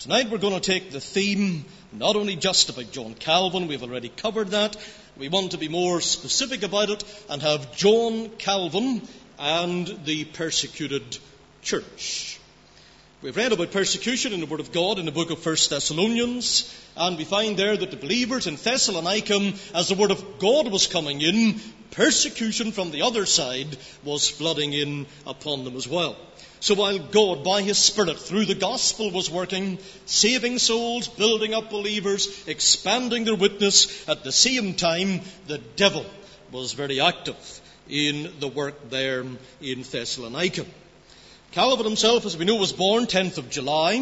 Tonight we're going to take the theme, not only just about John Calvin, we've already covered that. We want to be more specific about it and have John Calvin and the persecuted church. We've read about persecution in the Word of God in the book of 1 Thessalonians, and we find there that the believers in Thessalonica, as the Word of God was coming in, persecution from the other side was flooding in upon them as well. So while God, by His Spirit, through the gospel was working, saving souls, building up believers, expanding their witness, at the same time, the devil was very active in the work there in Thessalonica. Calvin himself, as we know, was born 10th of July,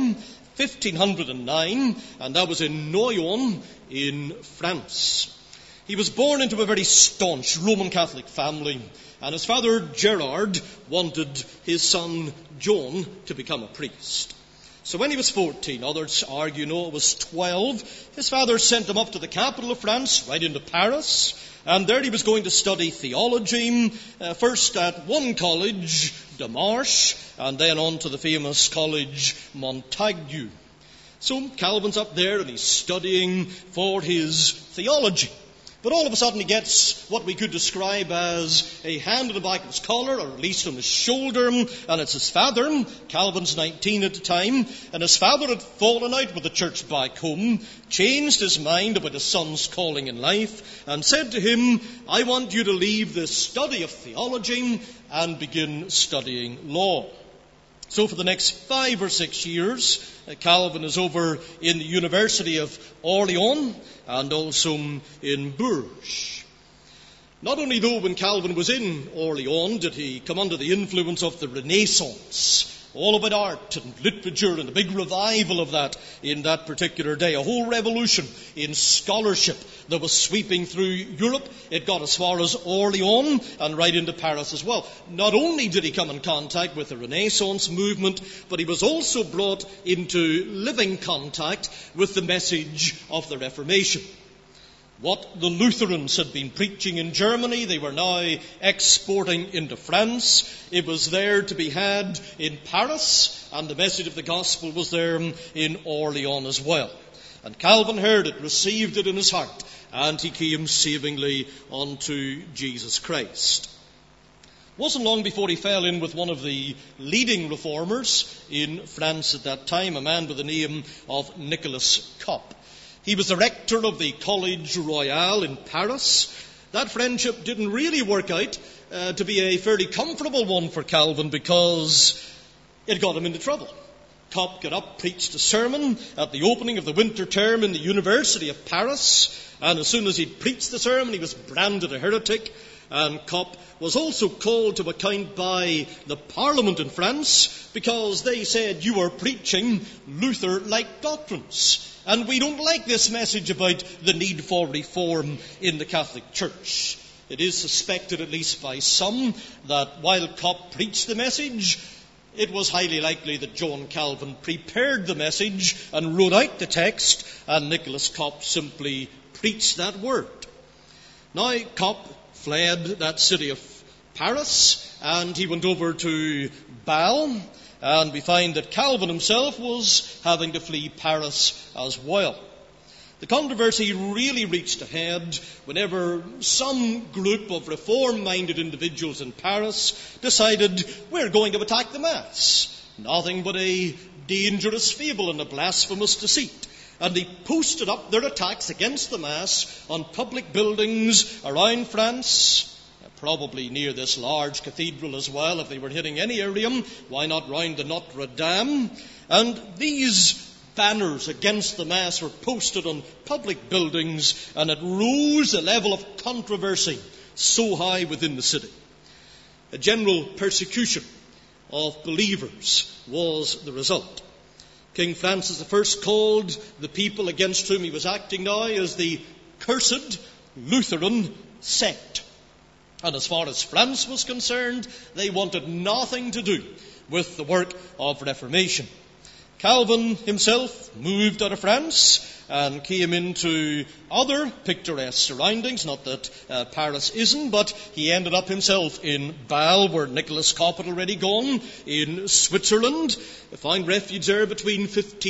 1509, and that was in Noyon in France. He was born into a very staunch Roman Catholic family, and his father Gerard wanted his son John to become a priest. So when he was 14, others argue, no, it was 12, his father sent him up to the capital of France, right into Paris, and there he was going to study theology, first at one college, de Marche, and then on to the famous college Montaigu. So Calvin's up there and he's studying for his theology. But all of a sudden he gets what we could describe as a hand on the back of his collar, or at least on his shoulder, and it's his father. Calvin's 19 at the time, and his father had fallen out with the church back home, changed his mind about his son's calling in life, and said to him, I want you to leave the study of theology and begin studying law. So for the next 5 or 6 years, Calvin is over in the University of Orleans and also in Bourges. Not only though when Calvin was in Orleans did he come under the influence of the Renaissance, all about art and literature and a big revival of that in that particular day. A whole revolution in scholarship that was sweeping through Europe. It got as far as Orleans and right into Paris as well. Not only did he come in contact with the Renaissance movement, but he was also brought into living contact with the message of the Reformation. What the Lutherans had been preaching in Germany, they were now exporting into France. It was there to be had in Paris, and the message of the gospel was there in Orleans as well. And Calvin heard it, received it in his heart, and he came savingly unto Jesus Christ. It wasn't long before he fell in with one of the leading reformers in France at that time, a man by the name of Nicolas Cop. He was the rector of the College Royal in Paris. That friendship didn't really work out to be a fairly comfortable one for Calvin because it got him into trouble. Cop got up, preached a sermon at the opening of the winter term in the University of Paris, and as soon as he'd preached the sermon, he was branded a heretic, and Cop was also called to account by the Parliament in France because they said, you are preaching Luther-like doctrines. And we don't like this message about the need for reform in the Catholic Church. It is suspected, at least by some, that while Cop preached the message, it was highly likely that John Calvin prepared the message and wrote out the text, and Nicolas Cop simply preached that word. Now, Cop fled that city of Paris, and he went over to Bâle, and we find that Calvin himself was having to flee Paris as well. The controversy really reached a head whenever some group of reform-minded individuals in Paris decided, we're going to attack the Mass. Nothing but a dangerous fable and a blasphemous deceit. And they posted up their attacks against the Mass on public buildings around France, probably near this large cathedral as well. If they were hitting any area, why not round the Notre Dame? And these banners against the Mass were posted on public buildings, and it rose the level of controversy so high within the city. A general persecution of believers was the result. King Francis I called the people against whom he was acting now as the cursed Lutheran sect. And as far as France was concerned, they wanted nothing to do with the work of Reformation. Calvin himself moved out of France and came into other picturesque surroundings. Not that Paris isn't, but he ended up himself in Bâle, where Nicholas Cop had already gone, in Switzerland. Found refuge there between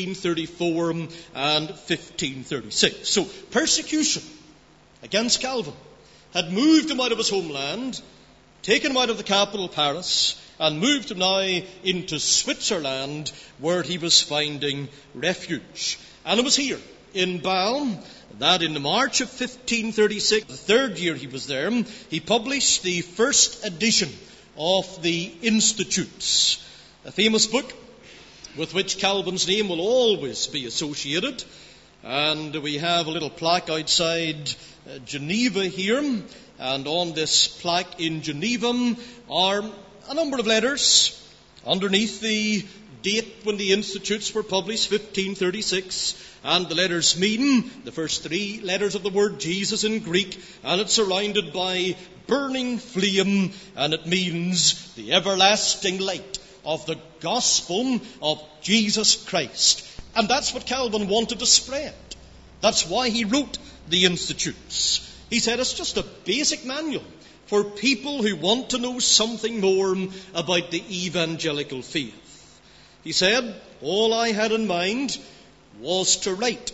1534 and 1536. So persecution against Calvin had moved him out of his homeland, taken him out of the capital, Paris, and moved him now into Switzerland, where he was finding refuge. And it was here, in Bâle, that in March of 1536, the third year he was there, he published the first edition of the Institutes, a famous book with which Calvin's name will always be associated. And we have a little plaque outside Geneva here, and on this plaque in Geneva are a number of letters. Underneath the date when the Institutes were published, 1536, and the letters mean the first three letters of the word Jesus in Greek, and it's surrounded by burning flame, and it means the everlasting light of the gospel of Jesus Christ. And that's what Calvin wanted to spread. That's why he wrote the Institutes. He said it's just a basic manual for people who want to know something more about the evangelical faith. He said, all I had in mind was to write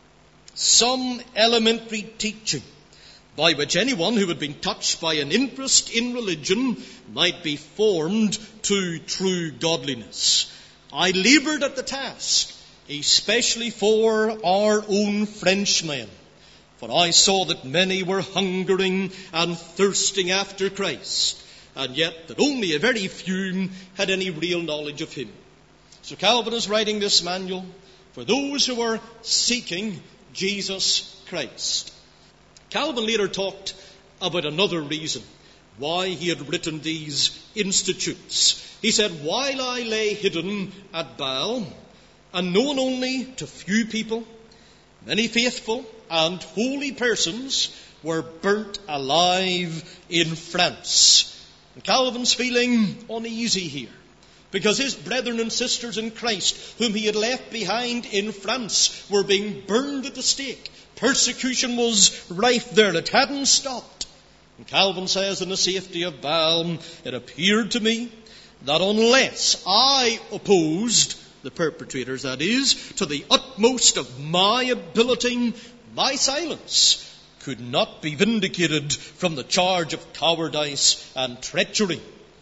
some elementary teaching by which anyone who had been touched by an interest in religion might be formed to true godliness. I laboured at the task, especially for our own Frenchmen, for I saw that many were hungering and thirsting after Christ, and yet that only a very few had any real knowledge of him. So Calvin is writing this manual for those who are seeking Jesus Christ. Calvin later talked about another reason why he had written these Institutes. He said, while I lay hidden at Bâle, and known only to few people, many faithful and holy persons were burnt alive in France. And Calvin's feeling uneasy here, because his brethren and sisters in Christ, whom he had left behind in France, were being burned at the stake. Persecution was rife there. It hadn't stopped. And Calvin says, in the safety of Bâle, it appeared to me that unless I opposed the perpetrators, that is, to the utmost of my ability, my silence could not be vindicated from the charge of cowardice and treachery.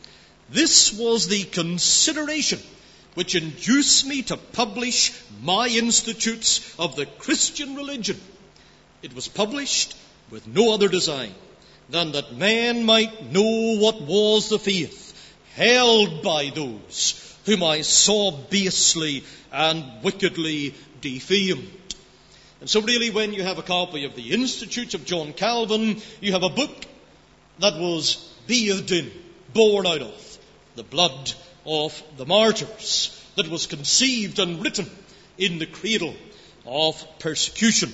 This was the consideration which induced me to publish my Institutes of the Christian religion. It was published with no other design than that man might know what was the faith held by those whom I saw basely and wickedly defamed. And so really, when you have a copy of the Institutes of John Calvin, you have a book that was bathed in, born out of, the blood of the martyrs, that was conceived and written in the cradle of persecution.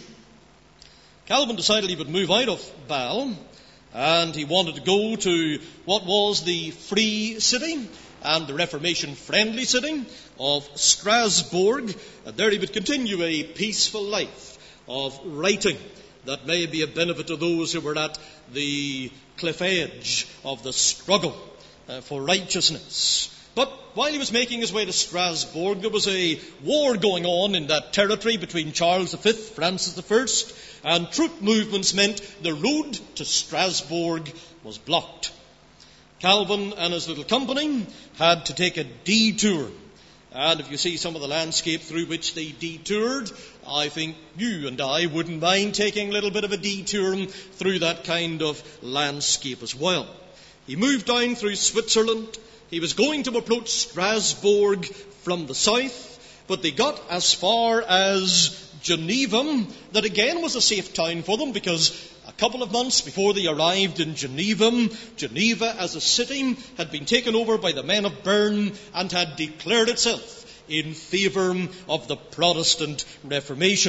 Calvin decided he would move out of Bâle, and he wanted to go to what was the free city and the Reformation-friendly city of Strasbourg. And there he would continue a peaceful life of writing that may be a benefit to those who were at the cliff edge of the struggle for righteousness. But while he was making his way to Strasbourg, there was a war going on in that territory between Charles V, Francis I, and troop movements meant the road to Strasbourg was blocked. Calvin and his little company had to take a detour. And if you see some of the landscape through which they detoured, I think you and I wouldn't mind taking a little bit of a detour through that kind of landscape as well. He moved down through Switzerland. He was going to approach Strasbourg from the south, but they got as far as Geneva. That again was a safe town for them, because a couple of months before they arrived in Geneva, Geneva as a city had been taken over by the men of Bern and had declared itself in favour of the Protestant Reformation.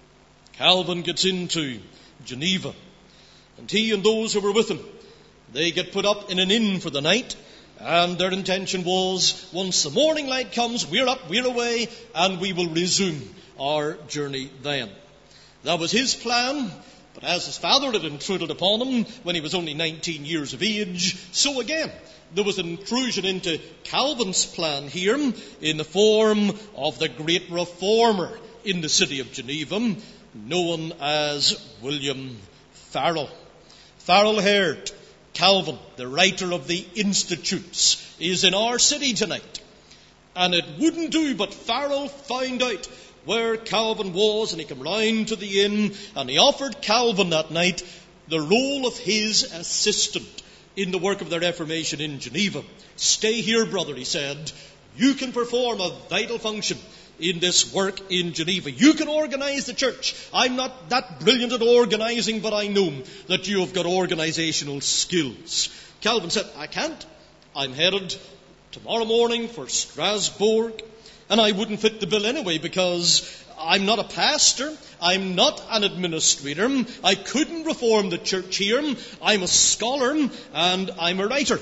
Calvin gets into Geneva, and he and those who were with him, they get put up in an inn for the night, And their intention was, once the morning light comes, we're up, we're away, and we will resume our journey then. That was his plan, but as his father had intruded upon him when he was only 19 years of age, so again, there was an intrusion into Calvin's plan here in the form of the great reformer in the city of Geneva, known as William Farel. Farel heard Calvin, the writer of the Institutes, is in our city tonight. And it wouldn't do, but Farel found out where Calvin was, and he came round to the inn, and he offered Calvin that night the role of his assistant in the work of the Reformation in Geneva. Stay here, brother, he said. You can perform a vital function in this work in Geneva. You can organize the church. I'm not that brilliant at organizing, but I know that you have got organizational skills. Calvin said, I can't. I'm headed tomorrow morning for Strasbourg, and I wouldn't fit the bill anyway because I'm not a pastor. I'm not an administrator. I couldn't reform the church here. I'm a scholar, and I'm a writer.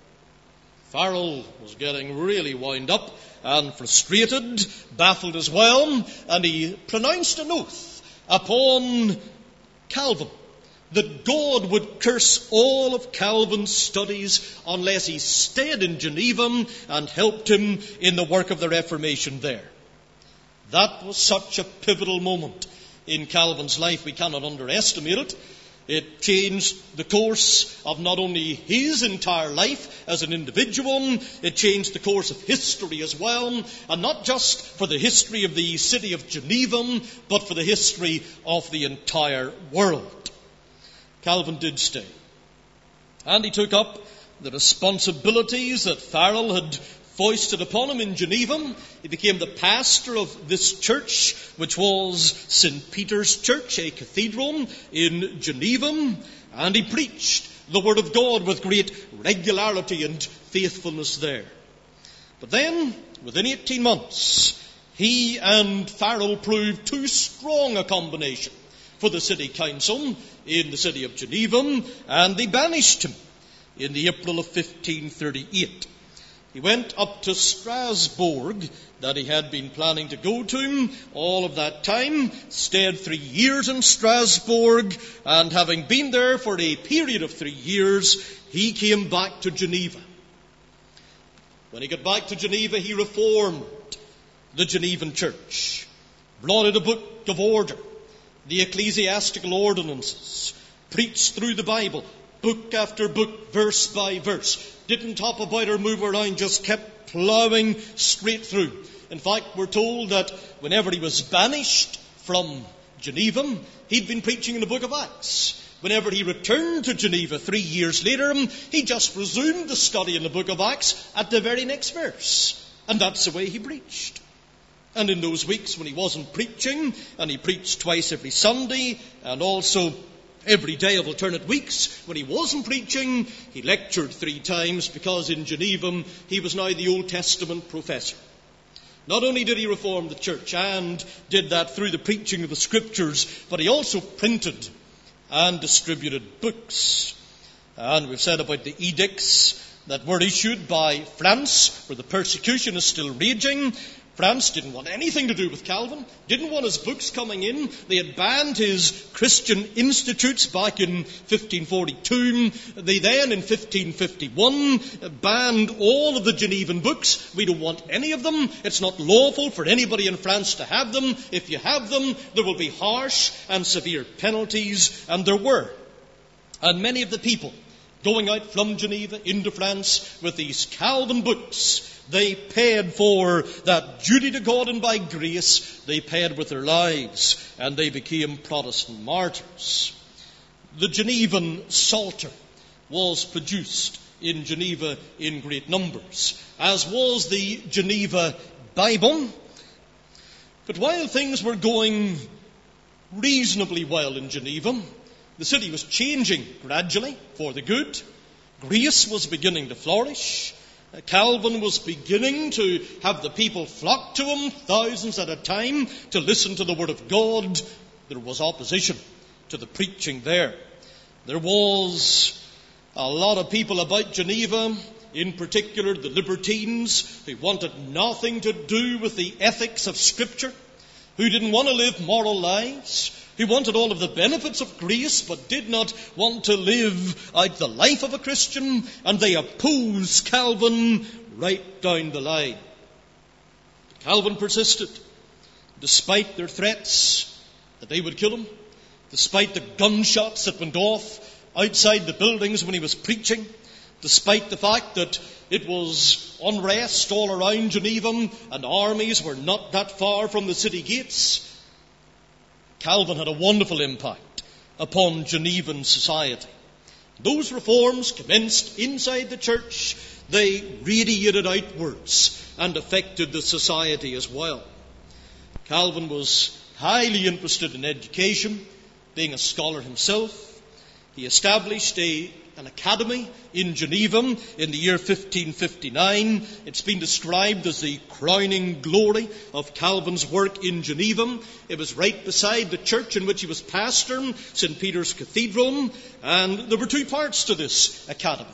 Farel was getting really wound up and frustrated, baffled as well, and he pronounced an oath upon Calvin that God would curse all of Calvin's studies unless he stayed in Geneva and helped him in the work of the Reformation there. That was such a pivotal moment in Calvin's life. We cannot underestimate it. It changed the course of not only his entire life as an individual, it changed the course of history as well, and not just for the history of the city of Geneva, but for the history of the entire world. Calvin did stay, and he took up the responsibilities that Farel had foisted upon him in Geneva. He became the pastor of this church, which was St. Peter's Church, a cathedral in Geneva, and he preached the Word of God with great regularity and faithfulness there. But then, within 18 months, he and Farel proved too strong a combination for the city council in the city of Geneva, and they banished him in the April of 1538. He went up to Strasbourg, that he had been planning to go to all of that time, stayed 3 years in Strasbourg, and having been there for a period of 3 years, he came back to Geneva. When he got back to Geneva, he reformed the Genevan church, brought in a book of order, the ecclesiastical ordinances, preached through the Bible, book after book, verse by verse. Didn't hop about or move around, just kept ploughing straight through. In fact, we're told that whenever he was banished from Geneva, he'd been preaching in the book of Acts. Whenever he returned to Geneva 3 years later, he just resumed the study in the book of Acts at the very next verse. And that's the way he preached. And in those weeks when he wasn't preaching, and he preached twice every Sunday, and also every day of alternate weeks, when he wasn't preaching, he lectured 3 times, because in Geneva he was now the Old Testament professor. Not only did he reform the church and did that through the preaching of the Scriptures, but he also printed and distributed books. And we've said about the edicts that were issued by France, where the persecution is still raging. France didn't want anything to do with Calvin, didn't want his books coming in. They had banned his Christian Institutes back in 1542. They then, in 1551, banned all of the Genevan books. We don't want any of them. It's not lawful for anybody in France to have them. If you have them, there will be harsh and severe penalties, and there were. And many of the people going out from Geneva into France with these Calvin books, they paid for that duty to God, and by grace they paid with their lives, and they became Protestant martyrs. The Genevan Psalter was produced in Geneva in great numbers, as was the Geneva Bible. But while things were going reasonably well in Geneva, the city was changing gradually for the good. Grace was beginning to flourish. Calvin was beginning to have the people flock to him, thousands at a time, to listen to the Word of God. There was opposition to the preaching there. There was a lot of people about Geneva in particular the libertines, who wanted nothing to do with the ethics of Scripture, who didn't want to live moral lives, who wanted all of the benefits of grace but did not want to live out the life of a Christian, and they opposed Calvin right down the line. Calvin persisted, despite their threats that they would kill him, despite the gunshots that went off outside the buildings when he was preaching, despite the fact that it was unrest all around Geneva and armies were not that far from the city gates. Calvin had a wonderful impact upon Genevan society. Those reforms commenced inside the church. They radiated outwards and affected the society as well. Calvin was highly interested in education, being a scholar himself. He established an academy in Geneva in the year 1559. It's been described as the crowning glory of Calvin's work in Geneva. It was right beside the church in which he was pastor, St. Peter's Cathedral, and there were two parts to this academy.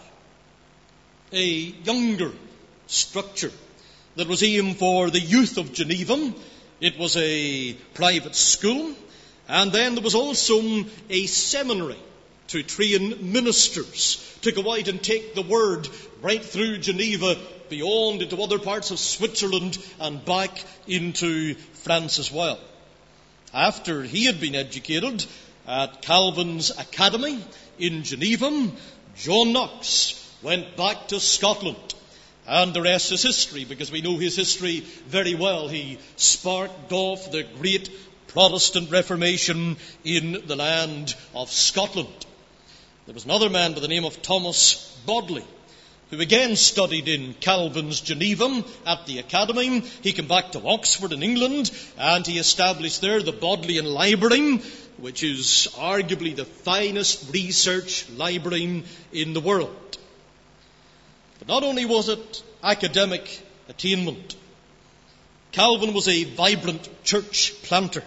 A younger structure that was aimed for the youth of Geneva. It was a private school, and then there was also a seminary to train ministers to go out and take the word right through Geneva, beyond into other parts of Switzerland and back into France as well. After he had been educated at Calvin's academy in Geneva, John Knox went back to Scotland. And the rest is history, because we know his history very well. He sparked off the great Protestant Reformation in the land of Scotland. There was another man by the name of Thomas Bodley, who again studied in Calvin's Geneva at the academy. He came back to Oxford in England, and he established there the Bodleian Library, which is arguably the finest research library in the world. But not only was it academic attainment, Calvin was a vibrant church planter.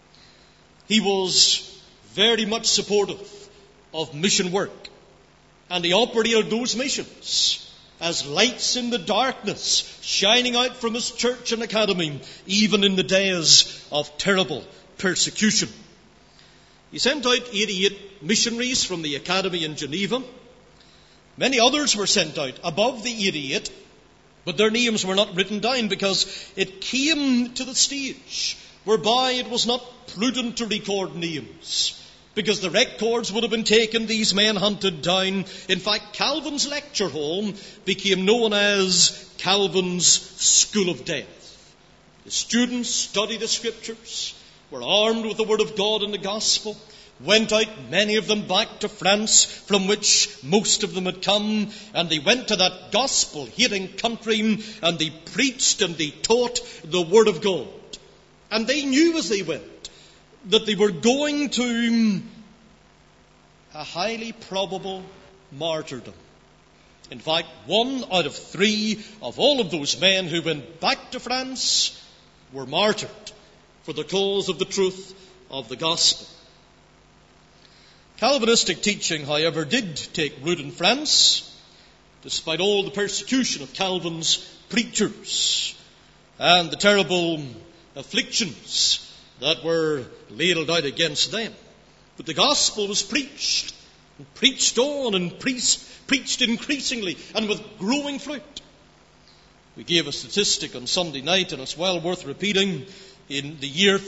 He was very much supportive of mission work, and he operated those missions as lights in the darkness, shining out from his church and academy, even in the days of terrible persecution. He sent out 88 missionaries from the academy in Geneva. Many others were sent out above the 88, but their names were not written down, because it came to the stage whereby it was not prudent to record names, because the records would have been taken, these men hunted down. In fact, Calvin's lecture hall became known as Calvin's School of Death. The students studied the Scriptures, were armed with the Word of God and the Gospel, went out, many of them, back to France, from which most of them had come, and they went to that gospel-hating country, and they preached and they taught the Word of God. And they knew as they went that they were going to a highly probable martyrdom. In fact, 1 out of 3 of all of those men who went back to France were martyred for the cause of the truth of the gospel. Calvinistic teaching, however, did take root in France, despite all the persecution of Calvin's preachers and the terrible afflictions that were ladled out against them. But the gospel was preached, and preached on, and preached increasingly, and with growing fruit. We gave a statistic on Sunday night, and it's well worth repeating. In the year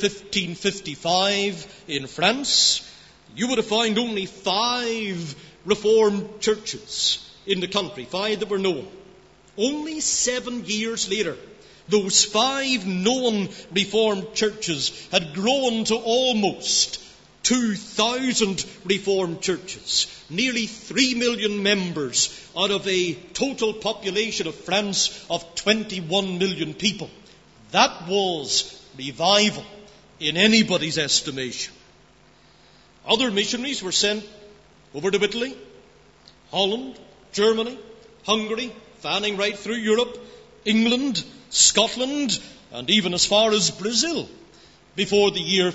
1555 in France, you would have found only 5 Reformed churches in the country, 5 that were known. Only 7 years later, those 5 known Reformed churches had grown to almost 2,000 Reformed churches, nearly 3 million members out of a total population of France of 21 million people. That was revival in anybody's estimation. Other missionaries were sent over to Italy, Holland, Germany, Hungary, fanning right through Europe, England, Scotland, and even as far as Brazil before the year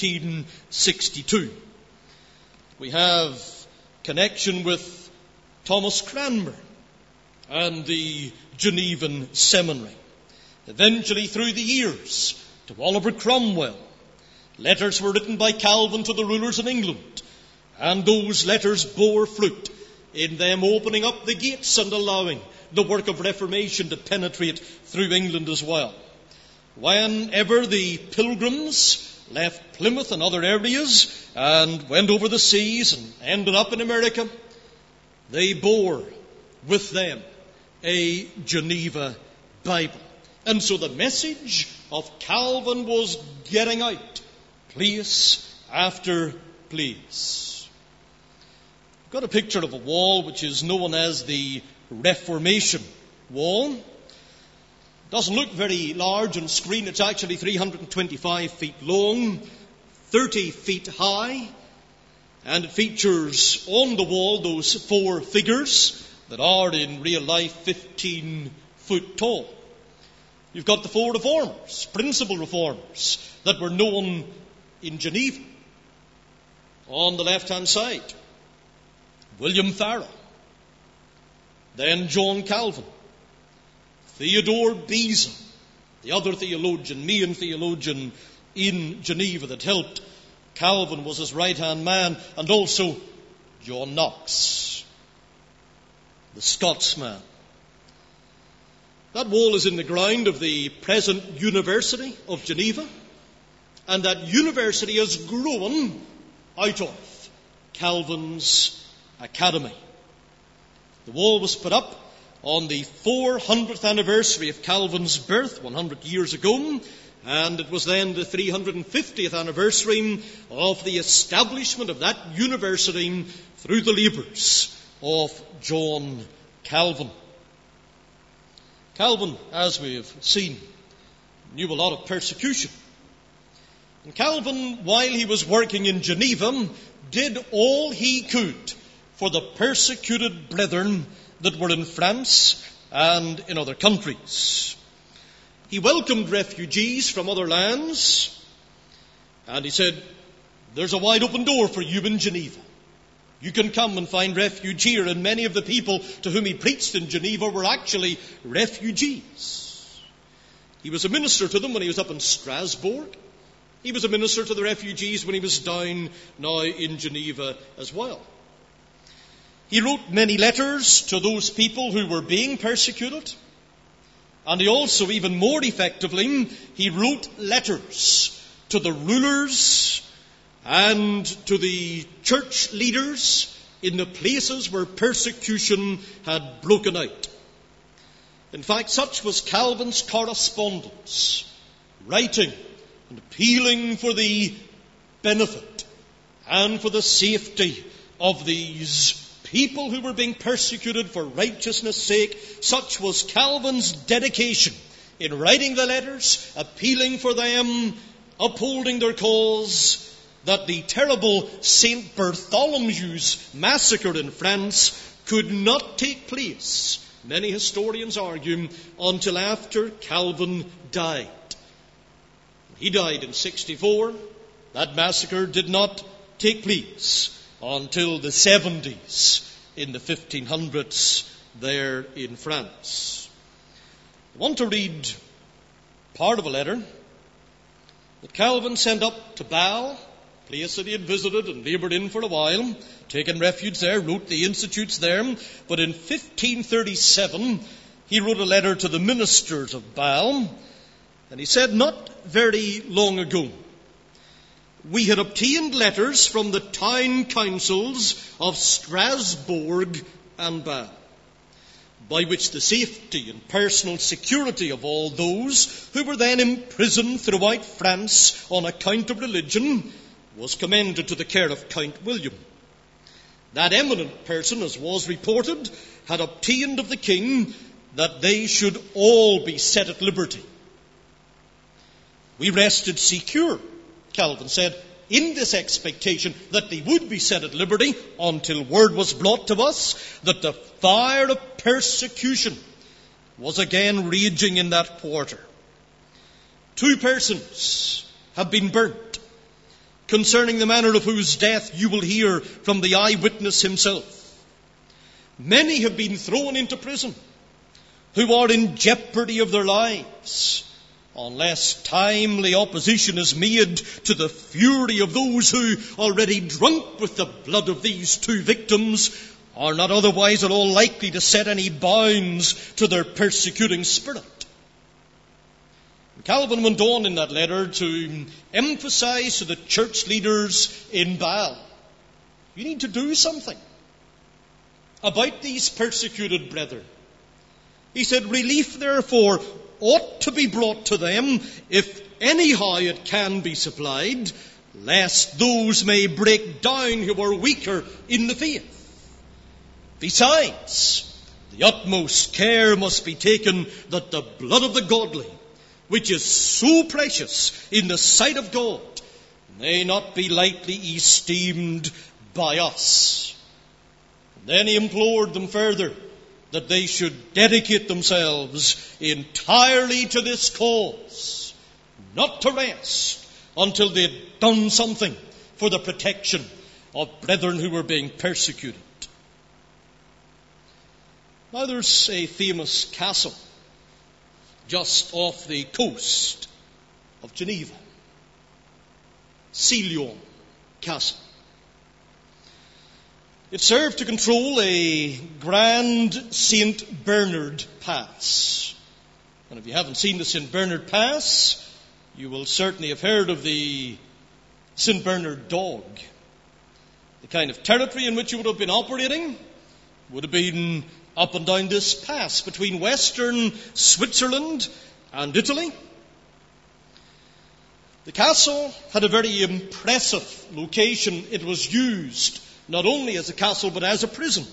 1562. We have connection with Thomas Cranmer, and the Genevan Seminary. Eventually, through the years, to Oliver Cromwell. Letters were written by Calvin to the rulers in England, and those letters bore fruit in them opening up the gates and allowing the work of Reformation to penetrate through England as well. Whenever the pilgrims left Plymouth and other areas and went over the seas and ended up in America, they bore with them a Geneva Bible. And so the message of Calvin was getting out, place after place. I've got a picture of a wall which is known as the Reformation Wall. It doesn't look very large on screen. It's actually 325 feet long, 30 feet high, and it features on the wall those four figures that are in real life 15 foot tall. You've got the four reformers, principal reformers, that were known in Geneva. On the left-hand side, William Farel, then John Calvin, Theodore Beza, the other theologian, main theologian in Geneva that helped Calvin, was his right-hand man, and also John Knox, the Scotsman. That wall is in the ground of the present University of Geneva, and that university has grown out of Calvin's academy. The wall was put up on the 400th anniversary of Calvin's birth, 100 years ago, and it was then the 350th anniversary of the establishment of that university through the labours of John Calvin. Calvin, as we have seen, knew a lot of persecution. And Calvin, while he was working in Geneva, did all he could for the persecuted brethren that were in France and in other countries. He welcomed refugees from other lands, and he said, "There's a wide open door for you in Geneva. You can come and find refuge here." And many of the people to whom he preached in Geneva were actually refugees. He was a minister to them when he was up in Strasbourg. He was a minister to the refugees when he was down now in Geneva as well. He wrote many letters to those people who were being persecuted. And he also, even more effectively, he wrote letters to the rulers and to the church leaders in the places where persecution had broken out. In fact, such was Calvin's correspondence, writing and appealing for the benefit and for the safety of these people who were being persecuted for righteousness' sake. Such was Calvin's dedication in writing the letters, appealing for them, upholding their cause, that the terrible St. Bartholomew's massacre in France could not take place, many historians argue, until after Calvin died. He died in 64. That massacre did not take place until the 70s, in the 1500s, there in France. I want to read part of a letter that Calvin sent up to Bâle, a place that he had visited and laboured in for a while, taken refuge there, wrote the institutes there. But in 1537, he wrote a letter to the ministers of Bâle, and he said, "Not very long ago, we had obtained letters from the town councils of Strasbourg and Bâle, by which the safety and personal security of all those who were then imprisoned throughout France on account of religion was commended to the care of Count William. That eminent person, as was reported, had obtained of the king that they should all be set at liberty. We rested secure," Calvin said, "in this expectation that they would be set at liberty, until word was brought to us that the fire of persecution was again raging in that quarter. 2 persons have been burnt, concerning the manner of whose death you will hear from the eyewitness himself. Many have been thrown into prison, who are in jeopardy of their lives, unless timely opposition is made to the fury of those who, already drunk with the blood of these two victims, are not otherwise at all likely to set any bounds to their persecuting spirit. Calvin went on in that letter to emphasize to the church leaders in Basel, you need to do something about these persecuted brethren. He said, relief therefore ought to be brought to them, if anyhow it can be supplied, lest those may break down who are weaker in the faith. Besides, the utmost care must be taken that the blood of the godly, which is so precious in the sight of God, may not be lightly esteemed by us. And then he implored them further that they should dedicate themselves entirely to this cause, not to rest until they had done something for the protection of brethren who were being persecuted. Now there's a famous castle just off the coast of Geneva, Célion Castle. It served to control a grand St. Bernard Pass. And if you haven't seen the St. Bernard Pass, you will certainly have heard of the St. Bernard dog. The kind of territory in which it would have been operating would have been up and down this pass between western Switzerland and Italy. The castle had a very impressive location. It was used not only as a castle but as a prison.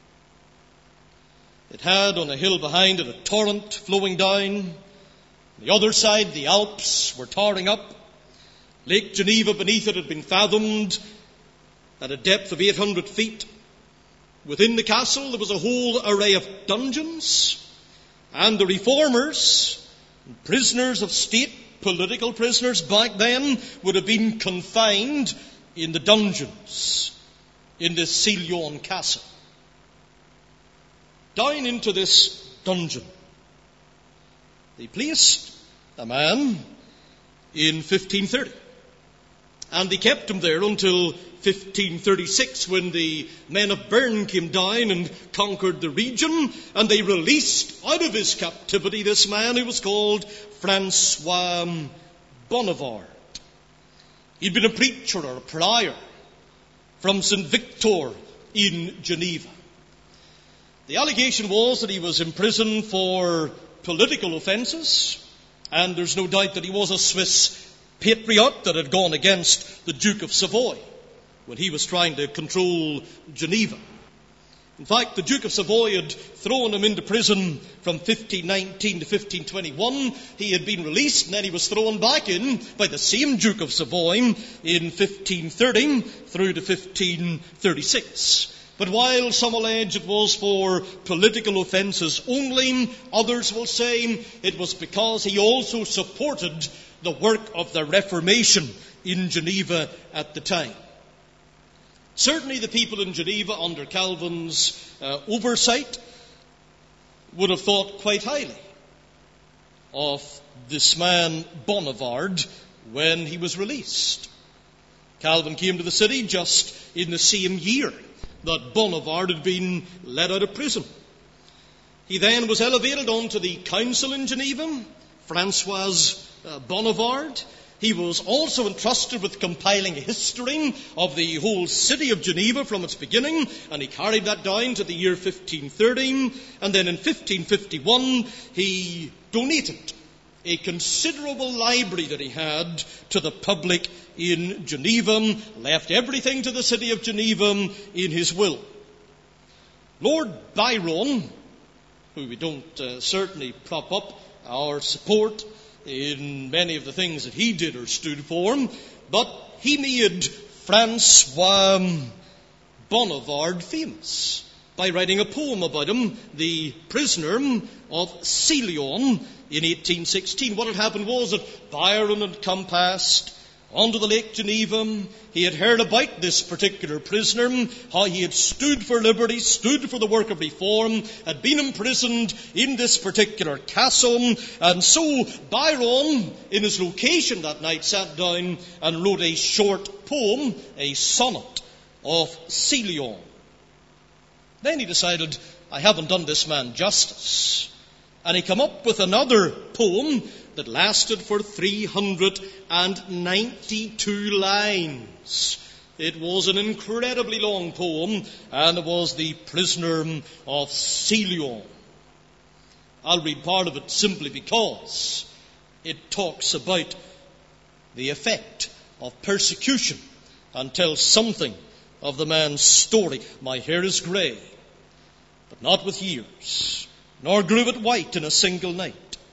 It had on a hill behind it a torrent flowing down. On the other side, the Alps were towering up. Lake Geneva beneath it had been fathomed at a depth of 800 feet. Within the castle there was a whole array of dungeons, and the reformers, prisoners of state, political prisoners back then, would have been confined in the dungeons in this Célion castle. Down into this dungeon they placed a man in 1530. And they kept him there until 1536, when the men of Bern came down and conquered the region, and they released out of his captivity this man who was called Francois Bonavard. He'd been a preacher or a prior from St. Victor in Geneva. The allegation was that he was imprisoned for political offences, and there's no doubt that he was a Swiss patriot that had gone against the Duke of Savoy when he was trying to control Geneva. In fact, the Duke of Savoy had thrown him into prison from 1519 to 1521. He had been released, and then he was thrown back in by the same Duke of Savoy in 1530 through to 1536. But while some allege it was for political offences only, others will say it was because he also supported the work of the Reformation in Geneva at the time. Certainly the people in Geneva under Calvin's oversight would have thought quite highly of this man Bonavard when he was released. Calvin came to the city just in the same year that Bonavard had been let out of prison. He then was elevated onto the council in Geneva, Francois Bonavard. He was also entrusted with compiling a history of the whole city of Geneva from its beginning, and he carried that down to the year 1530. And then in 1551, he donated a considerable library that he had to the public in Geneva, left everything to the city of Geneva in his will. Lord Byron, who we don't certainly prop up our support in many of the things that he did or stood for, but he made Francois Bonavard famous by writing a poem about him, The Prisoner of Célion, in 1816. What had happened was that Byron had come past onto the Lake Geneva. He had heard about this particular prisoner, how he had stood for liberty, stood for the work of reform, had been imprisoned in this particular castle. And so Byron, in his location that night, sat down and wrote a short poem, a sonnet of Celion. Then he decided, I haven't done this man justice. And he came up with another poem that lasted for 392 lines. It was an incredibly long poem, and it was The Prisoner of Celion. I'll read part of it simply because it talks about the effect of persecution and tells something of the man's story. My hair is grey, but not with years, nor grew it white in a single night.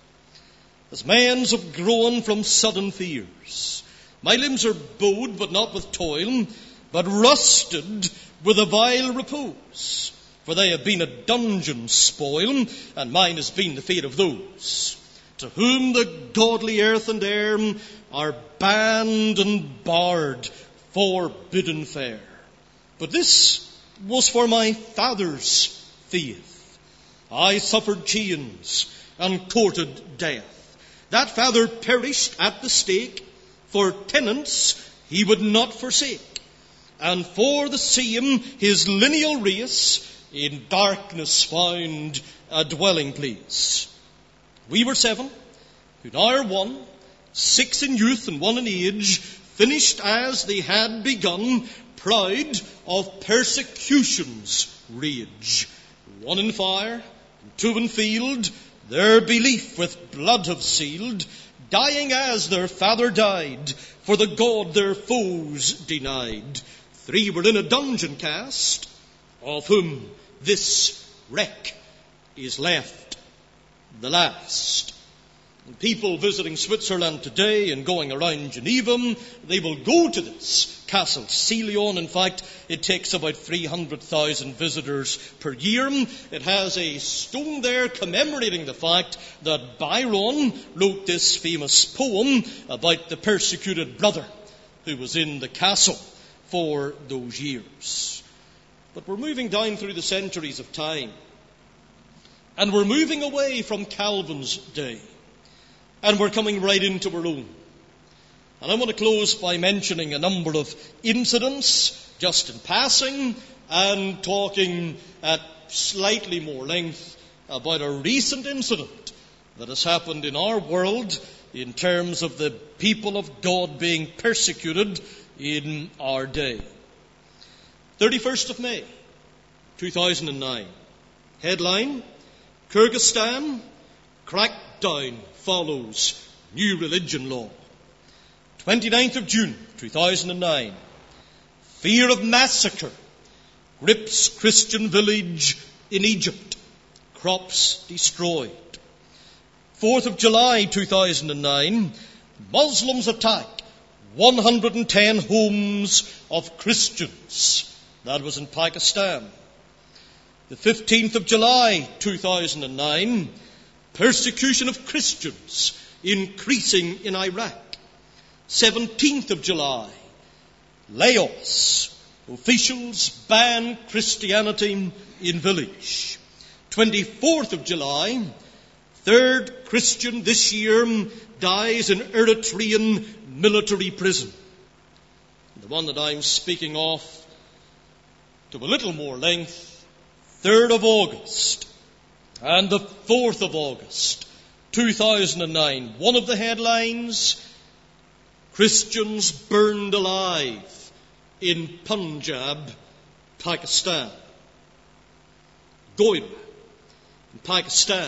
As men's have grown from sudden fears, my limbs are bowed, but not with toil, but rusted with a vile repose. For they have been a dungeon spoil, and mine has been the fate of those to whom the godly earth and air are banned and barred, forbidden fare. But this was for my father's faith. I suffered chains and courted death. That father perished at the stake. For tenants he would not forsake, and for the same his lineal race in darkness found a dwelling place. We were 7, who now are 1, 6 in youth and 1 in age, finished as they had begun, proud of persecution's rage. 1 in fire, and 2 in field, their belief with blood have sealed, dying as their father died, for the God their foes denied. 3 were in a dungeon cast, of whom this wreck is left the last. And people visiting Switzerland today and going around Geneva, they will go to this Castle Celion. In fact, it takes about 300,000 visitors per year. It has a stone there commemorating the fact that Byron wrote this famous poem about the persecuted brother who was in the castle for those years. But we're moving down through the centuries of time, and we're moving away from Calvin's day, and we're coming right into our own. And I want to close by mentioning a number of incidents, just in passing, and talking at slightly more length about a recent incident that has happened in our world in terms of the people of God being persecuted in our day. 31st of May, 2009. Headline, Kyrgyzstan, crackdown follows new religion law. 29th of June, 2009. Fear of massacre grips Christian village in Egypt. Crops destroyed. 4th of July, 2009. Muslims attack 110 homes of Christians. That was in Pakistan. The 15th of July, 2009. Persecution of Christians increasing in Iraq. 17th of July, Laos. Officials ban Christianity in village. 24th of July, 3rd Christian this year dies in Eritrean military prison. The one that I'm speaking of to a little more length, 3rd of August and the 4th of August, 2009. One of the headlines, Christians burned alive in Punjab, Pakistan. Goira, in Pakistan.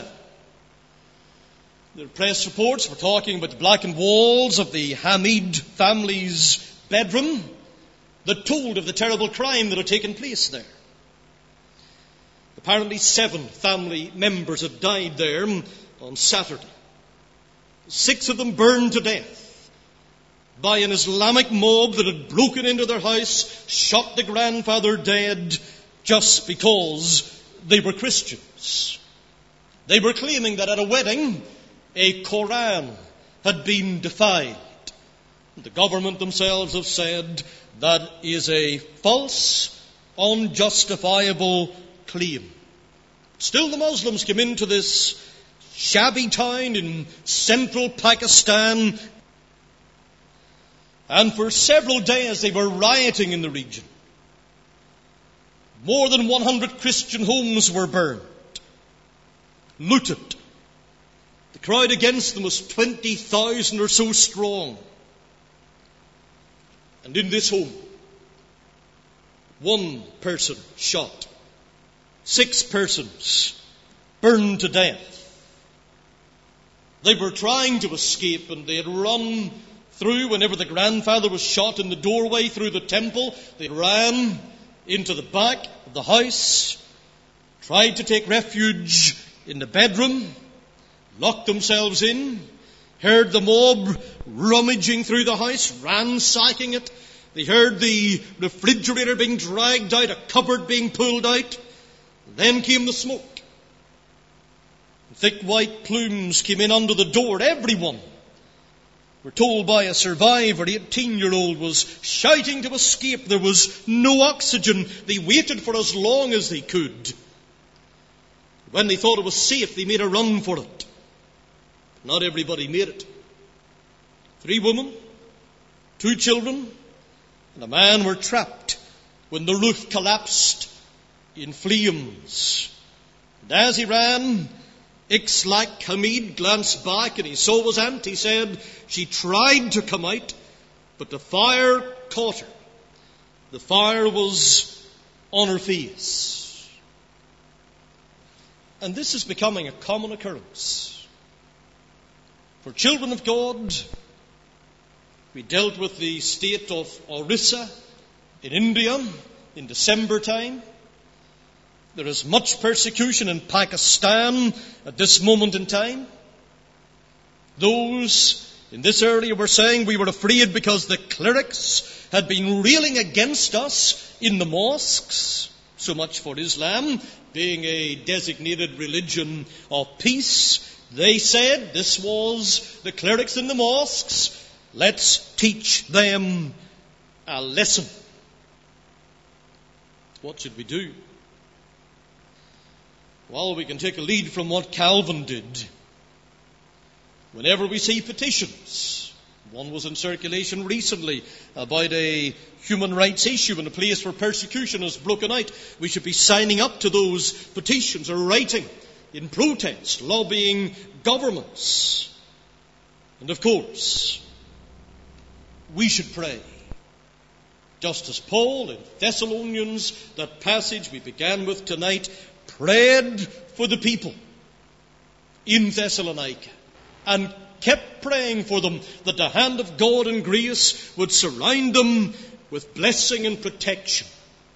The press reports were talking about the blackened walls of the Hamid family's bedroom that told of the terrible crime that had taken place there. Apparently 7 family members had died there on Saturday. 6 of them burned to death by an Islamic mob that had broken into their house, shot the grandfather dead just because they were Christians. They were claiming that at a wedding, a Koran had been defiled. The government themselves have said that is a false, unjustifiable claim. Still, the Muslims came into this shabby town in central Pakistan, and for several days they were rioting in the region. More than 100 Christian homes were burned, looted. The crowd against them was 20,000 or so strong. And in this home, one person shot, 6 persons burned to death. They were trying to escape, and they had run through, whenever the grandfather was shot in the doorway through the temple, they ran into the back of the house, tried to take refuge in the bedroom, locked themselves in, heard the mob rummaging through the house, ransacking it. They heard the refrigerator being dragged out, a cupboard being pulled out. Then came the smoke. Thick white plumes came in under the door. Everyone, we're told by a survivor, 18-year-old, was shouting to escape. There was no oxygen. They waited for as long as they could. When they thought it was safe, they made a run for it. Not everybody made it. 3 women, 2 children, and a man were trapped when the roof collapsed in flames. And as he ran, Ixlak Hamid glanced back and he saw his aunt. He said she tried to come out, but the fire caught her. The fire was on her face. And this is becoming a common occurrence. For children of God, we dealt with the state of Orissa in India in December time. There is much persecution in Pakistan at this moment in time. Those in this area were saying we were afraid because the clerics had been railing against us in the mosques. So much for Islam being a designated religion of peace. They said, this was the clerics in the mosques, let's teach them a lesson. What should we do? Well, we can take a lead from what Calvin did. Whenever we see petitions, one was in circulation recently about a human rights issue in a place where persecution has broken out, we should be signing up to those petitions or writing in protest, lobbying governments. And of course, we should pray. Just as Paul in Thessalonians, that passage we began with tonight, prayed for the people in Thessalonica and kept praying for them that the hand of God and grace would surround them with blessing and protection.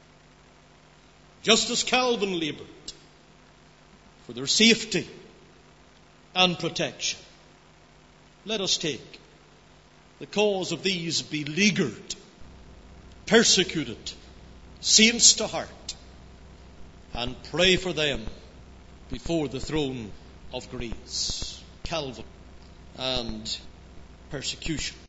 Just as Calvin labored for their safety and protection, let us take the cause of these beleaguered, persecuted saints to heart and pray for them before the throne of grace. Calvin and persecution.